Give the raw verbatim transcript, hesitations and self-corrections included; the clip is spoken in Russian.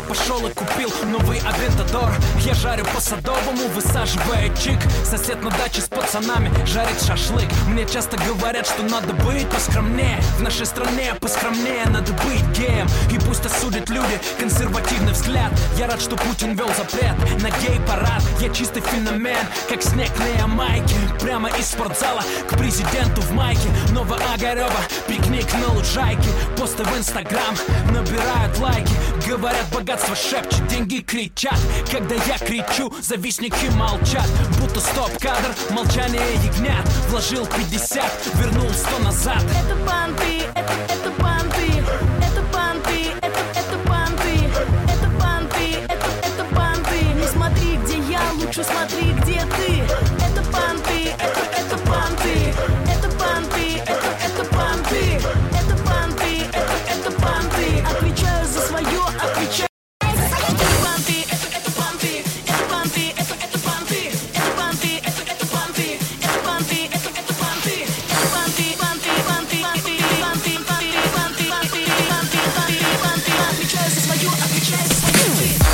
пошел и купил новый Авентадор. Я жарю по Садовому, высаживая чик. Сосед на даче с пацанами жарит шашлык. Мне часто говорят, что надо быть поскромнее. В нашей стране поскромнее надо быть геем. И пусть осудят люди консервативный взгляд. Я рад, что Путин вел запрет на гей-парад. Я чистый феномен, как снег на Ямайке. Прямо из спортзала к президенту в майке. Новоогарева, пикник на лужайке. Посты в Инстаграм набирают лайки. Говорят, богатство шепчет, деньги кричат. Когда я кричу, завистники молчат. Будто стоп-кадр, молчание ягнят. Вложил пятьдесят, вернул сто назад. Это банты, это, это банты. Это банты, это, это банты. Это банты, это, это банты. Не смотри, где я, лучше смотри, где ты. Это банты, это, это банты. Это банты, это, это банты. Это банты, это, это банты. Отвечаю за свое, отвечаю. Отвечаю за свое, отвечаю за свое.